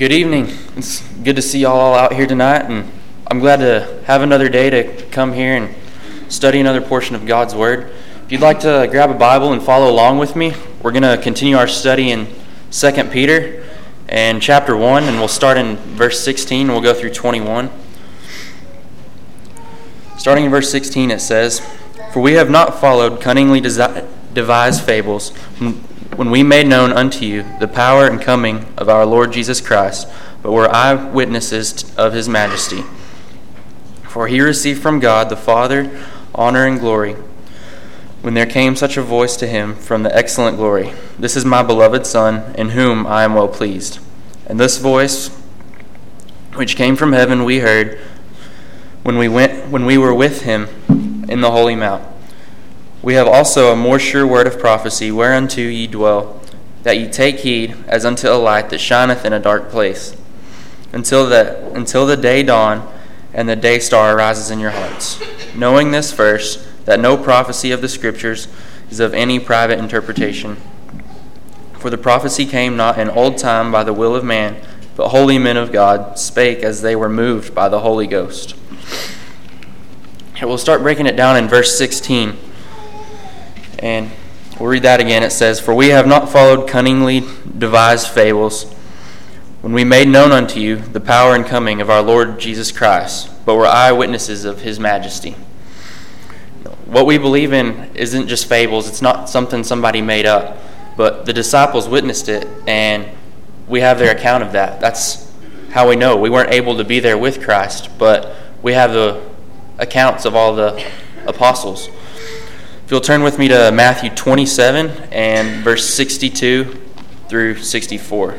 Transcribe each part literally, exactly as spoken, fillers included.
Good evening. It's good to see y'all all out here tonight, and I'm glad to have another day to come here and study another portion of God's Word. If you'd like to grab a Bible and follow along with me, we're going to continue our study in Second Peter and chapter one, and we'll start in verse sixteen, and we'll go through twenty-one. Starting in verse sixteen, it says, "For we have not followed cunningly devised fables, when we made known unto you the power and coming of our Lord Jesus Christ, but were eyewitnesses of his majesty. For he received from God the Father honor and glory, when there came such a voice to him from the excellent glory, This is my beloved Son, in whom I am well pleased. And this voice, which came from heaven, we heard when we went when we were with him in the holy mount. We have also a more sure word of prophecy, whereunto ye dwell, that ye take heed as unto a light that shineth in a dark place, until that until the day dawn and the day star arises in your hearts. Knowing this first, that no prophecy of the Scriptures is of any private interpretation. For the prophecy came not in old time by the will of man, but holy men of God spake as they were moved by the Holy Ghost." And we'll start breaking it down in verse sixteen. And we'll read that again. It says, "For we have not followed cunningly devised fables, when we made known unto you the power and coming of our Lord Jesus Christ, but were eyewitnesses of his majesty." What we believe in isn't just fables. It's not something somebody made up. But the disciples witnessed it, and we have their account of that. That's how we know. We weren't able to be there with Christ, but we have the accounts of all the apostles. If you'll turn with me to Matthew twenty-seven and verse sixty-two through sixty-four.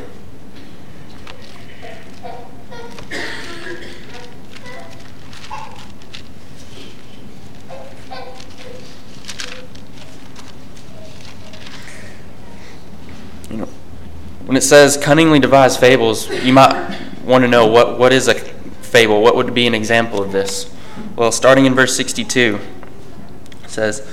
You know, when it says cunningly devised fables, you might want to know what, what is a fable? What would be an example of this? Well, starting in verse sixty-two, it says,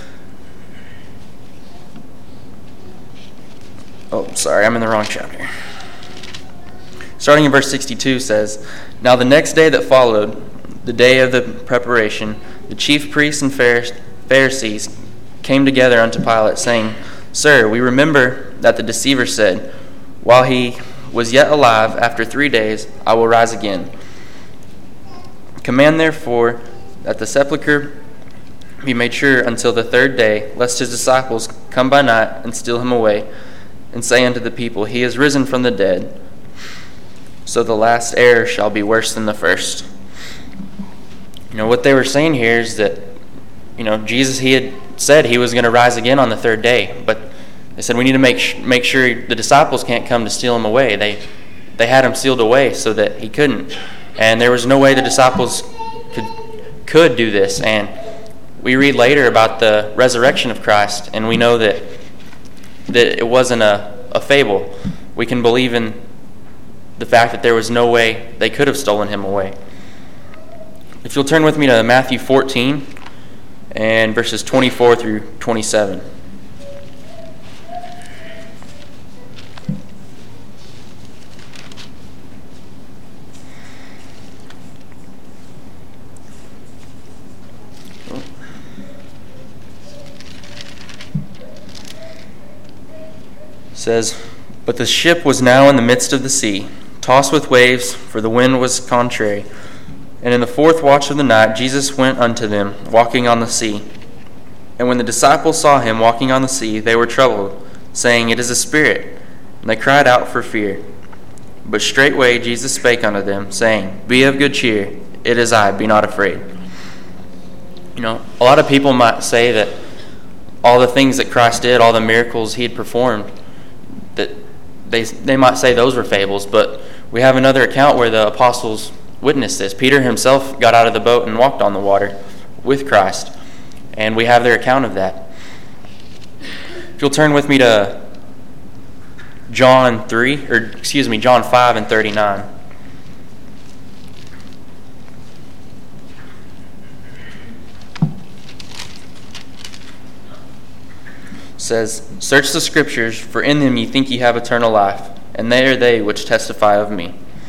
Oh, sorry, I'm in the wrong chapter. Starting in verse sixty-two says, "Now the next day that followed, the day of the preparation, the chief priests and Pharisees came together unto Pilate, saying, Sir, we remember that the deceiver said, While he was yet alive, after three days, I will rise again. Command therefore that the sepulchre be made sure until the third day, lest his disciples come by night and steal him away, and say unto the people, He is risen from the dead. So the last error shall be worse than the first." You know, what they were saying here is that, you know, Jesus, he had said he was going to rise again on the third day, but they said we need to make sh- make sure the disciples can't come to steal him away. They they had him sealed away so that he couldn't, and there was no way the disciples could could do this. And we read later about the resurrection of Christ, and we know that that it wasn't a, a fable. We can believe in the fact that there was no way they could have stolen him away. If you'll turn with me to Matthew fourteen and verses twenty-four through twenty-seven. Says, "But the ship was now in the midst of the sea, tossed with waves, for the wind was contrary. And in the fourth watch of the night Jesus went unto them, walking on the sea. And when the disciples saw him walking on the sea, they were troubled, saying, It is a spirit. And they cried out for fear. But straightway Jesus spake unto them, saying, Be of good cheer, it is I, be not afraid." You know, a lot of people might say that all the things that Christ did, all the miracles he had performed, that they they might say those were fables, but we have another account where the apostles witnessed this. Peter himself got out of the boat and walked on the water with Christ, and we have their account of that. If you'll turn with me to John three, or excuse me, John five and thirty-nine. Says, "Search the Scriptures, for in them ye think ye have eternal life, and they are they which testify of me.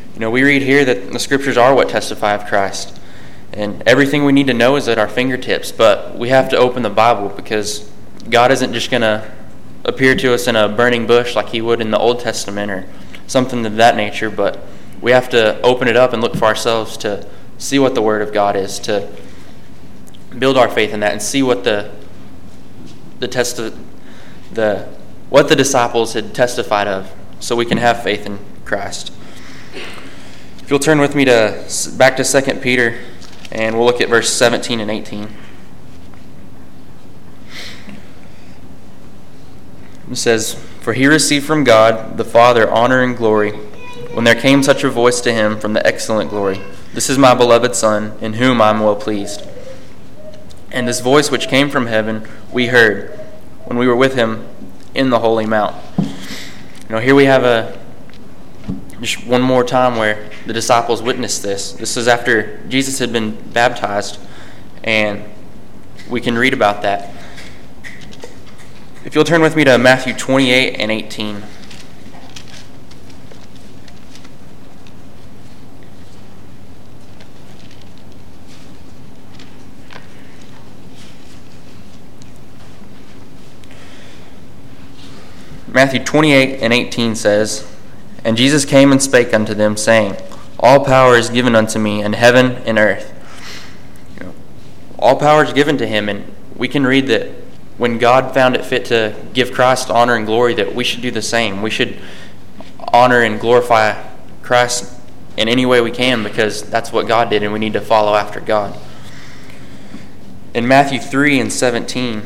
You know, we read here that the scriptures are what testify of Christ. And everything we need to know is at our fingertips, but we have to open the Bible because God isn't just going to appear to us in a burning bush like he would in the Old Testament or something of that nature, but we have to open it up and look for ourselves to see what the Word of God is, to build our faith in that and see what the the test the what the disciples had testified of, so we can have faith in Christ. If you'll turn with me to back to Second Peter, and we'll look at verse seventeen and eighteen. It says, "For he received from God the Father honor and glory, when there came such a voice to him from the excellent glory, 'This is my beloved Son, in whom I am well pleased.' And this voice which came from heaven we heard, when we were with him in the holy mount." You know, here we have a just one more time where the disciples witnessed this. This is after Jesus had been baptized, and we can read about that. If you'll turn with me to Matthew twenty-eight and eighteen. Matthew twenty-eight and eighteen says, "And Jesus came and spake unto them, saying, All power is given unto me in heaven and earth." You know, all power is given to him, and we can read that when God found it fit to give Christ honor and glory, that we should do the same. We should honor and glorify Christ in any way we can, because that's what God did, and we need to follow after God. In Matthew three and seventeen,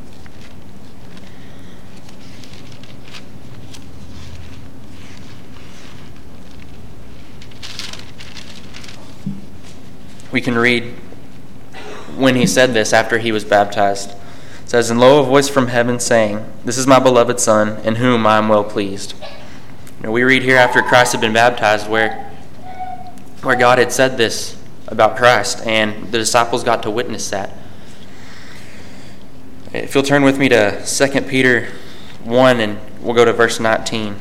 we can read when he said this after he was baptized. It says, "And lo, a voice from heaven saying, This is my beloved Son, in whom I am well pleased." You know, we read here after Christ had been baptized where, where God had said this about Christ, and the disciples got to witness that. If you'll turn with me to Second Peter one, and we'll go to verse nineteen.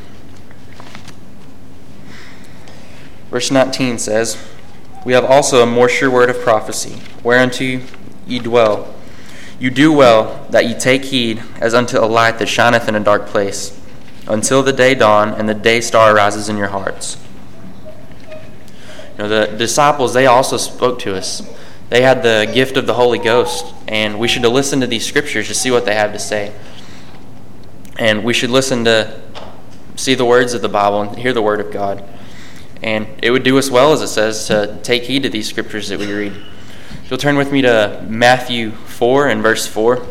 Verse nineteen says, "We have also a more sure word of prophecy, whereunto ye dwell. You do well that ye take heed as unto a light that shineth in a dark place, until the day dawn and the day star arises in your hearts." You know, the disciples, they also spoke to us. They had the gift of the Holy Ghost, and we should listen to these scriptures to see what they have to say. And we should listen to see the words of the Bible and hear the Word of God. And it would do us well, as it says, to take heed to these scriptures that we read. If you'll turn with me to Matthew four and verse four.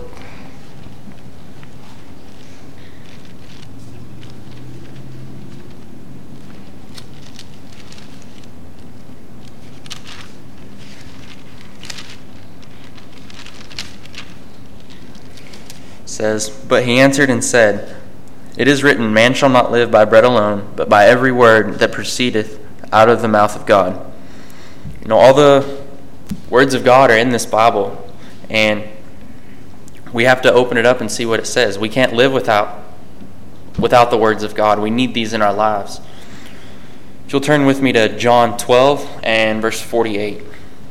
It says, "But he answered and said, It is written, Man shall not live by bread alone, but by every word that proceedeth out of the mouth of God." You know, all the words of God are in this Bible, and we have to open it up and see what it says. We can't live without without the words of God. We need these in our lives. If you'll turn with me to John twelve and verse forty-eight.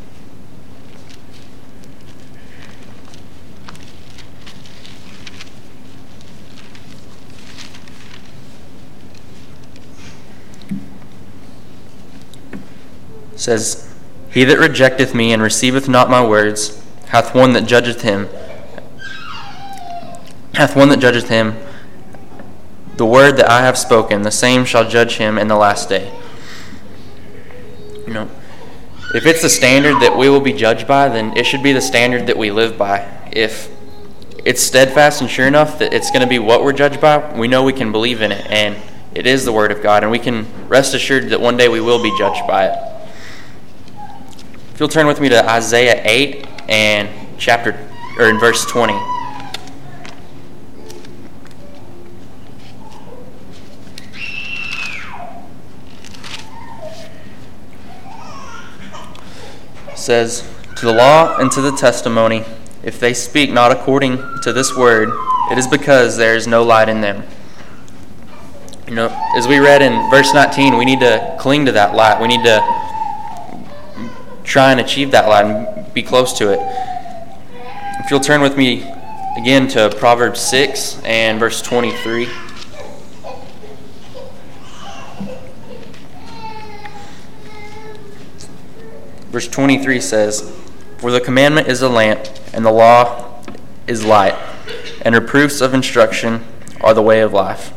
It says, "He that rejecteth me and receiveth not my words hath one that judgeth him, hath one that judgeth him. The word that I have spoken, the same shall judge him in the last day." You know, if it's the standard that we will be judged by, then it should be the standard that we live by. If it's steadfast and sure enough that it's going to be what we're judged by, we know we can believe in it, and it is the Word of God, and we can rest assured that one day we will be judged by it. If you'll turn with me to Isaiah eight and chapter or in verse twenty. It says, "To the law and to the testimony, if they speak not according to this word, it is because there is no light in them." You know, as we read in verse nineteen, we need to cling to that light. We need to try and achieve that light and be close to it. If you'll turn with me again to Proverbs six and verse twenty-three. Verse twenty-three says, "For the commandment is a lamp, and the law is light, and reproofs of instruction are the way of life."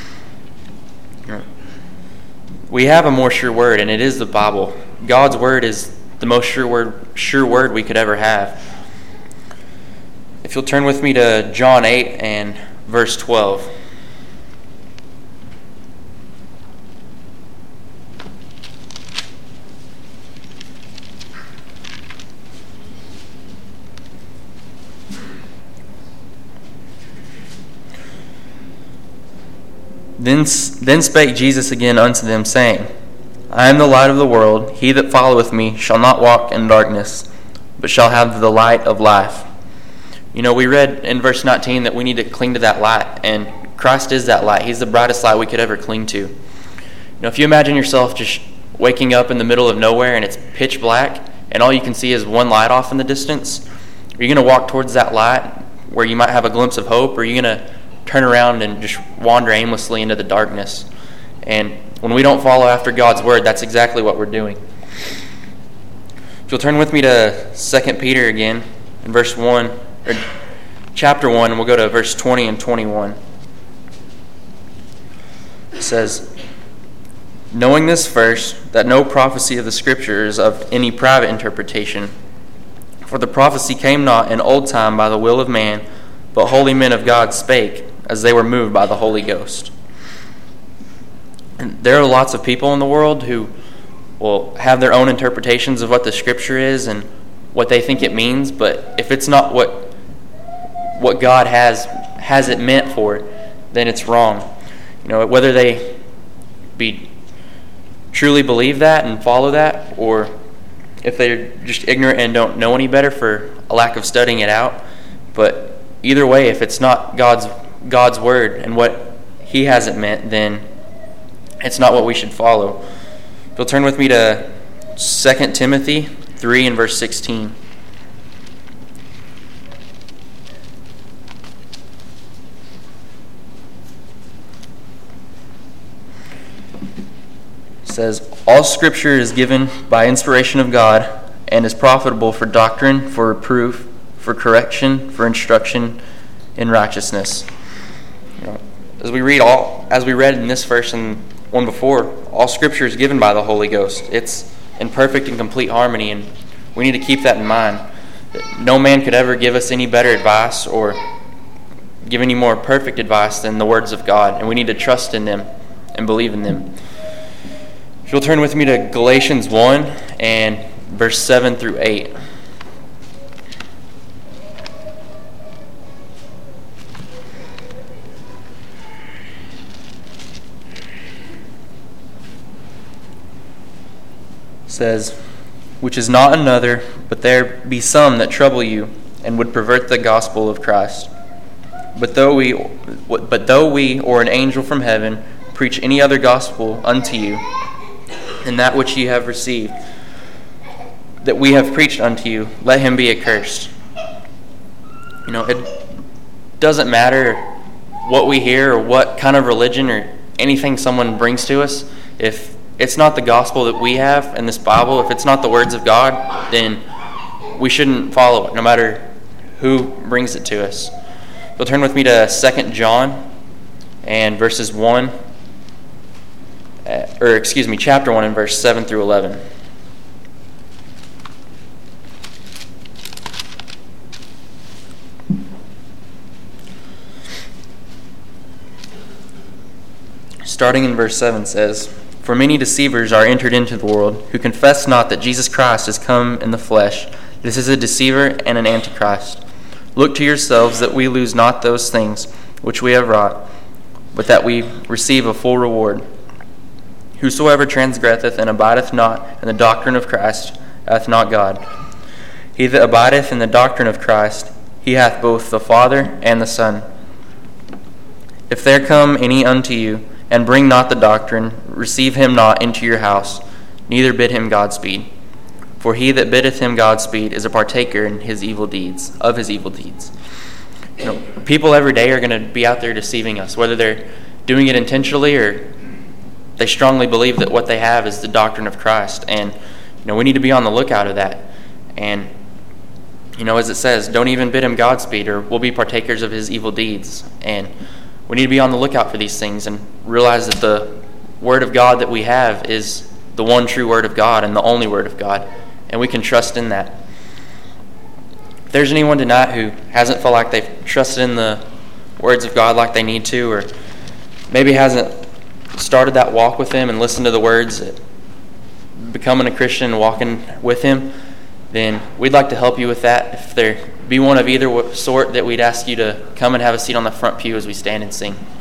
We have a more sure word, and it is the Bible. God's word is the most sure word, sure word we could ever have. If you'll turn with me to John eight and verse twelve. Then, then spake Jesus again unto them, saying, I am the light of the world. He that followeth me shall not walk in darkness, but shall have the light of life. You know, we read in verse nineteen that we need to cling to that light, and Christ is that light. He's the brightest light we could ever cling to. You know, if you imagine yourself just waking up in the middle of nowhere and it's pitch black, and all you can see is one light off in the distance, are you going to walk towards that light where you might have a glimpse of hope, or are you going to turn around and just wander aimlessly into the darkness? And when we don't follow after God's word, that's exactly what we're doing. If you'll turn with me to Second Peter again, in verse one, or chapter one, and we'll go to verse twenty and twenty-one. It says, knowing this first, that no prophecy of the Scripture is of any private interpretation. For the prophecy came not in old time by the will of man, but holy men of God spake, as they were moved by the Holy Ghost. And there are lots of people in the world who will have their own interpretations of what the Scripture is and what they think it means, but if it's not what what God has has it meant for, then it's wrong. You know, whether they be truly believe that and follow that, or if they're just ignorant and don't know any better for a lack of studying it out. But either way, if it's not God's God's word and what He has it meant, then it's not what we should follow. If you'll turn with me to Second Timothy three and verse sixteen. It says, all Scripture is given by inspiration of God and is profitable for doctrine, for reproof, for correction, for instruction in righteousness. You know, as we read all, as we read in this verse and one before, all Scripture is given by the Holy Ghost. It's in perfect and complete harmony, and we need to keep that in mind. No man could ever give us any better advice or give any more perfect advice than the words of God, and we need to trust in them and believe in them. If you'll turn with me to Galatians one and verse seven through eight. It says, which is not another, but there be some that trouble you and would pervert the gospel of Christ. But though we, but though we or an angel from heaven preach any other gospel unto you, and that which ye have received, that we have preached unto you, let him be accursed. You know, it doesn't matter what we hear or what kind of religion or anything someone brings to us. If it's not the gospel that we have in this Bible, if it's not the words of God, then we shouldn't follow it, no matter who brings it to us. You'll turn with me to Second John and verses one, or excuse me, chapter one and verse seven through eleven. Starting in verse seven says, for many deceivers are entered into the world, who confess not that Jesus Christ is come in the flesh. This is a deceiver and an antichrist. Look to yourselves that we lose not those things which we have wrought, but that we receive a full reward. Whosoever transgresseth and abideth not in the doctrine of Christ hath not God. He that abideth in the doctrine of Christ, he hath both the Father and the Son. If there come any unto you, and bring not the doctrine, receive him not into your house, neither bid him Godspeed. For he that biddeth him Godspeed is a partaker in his evil deeds, of his evil deeds. You know, people every day are going to be out there deceiving us, whether they're doing it intentionally or they strongly believe that what they have is the doctrine of Christ. And you know, we need to be on the lookout of that. And you know, as it says, don't even bid him Godspeed, or we'll be partakers of his evil deeds. And we need to be on the lookout for these things and realize that the Word of God that we have is the one true Word of God and the only Word of God. And we can trust in that. If there's anyone tonight who hasn't felt like they've trusted in the words of God like they need to, or maybe hasn't started that walk with him and listened to the words, becoming a Christian and walking with him, then we'd like to help you with that. If there be one of either sort, that we'd ask you to come and have a seat on the front pew as we stand and sing.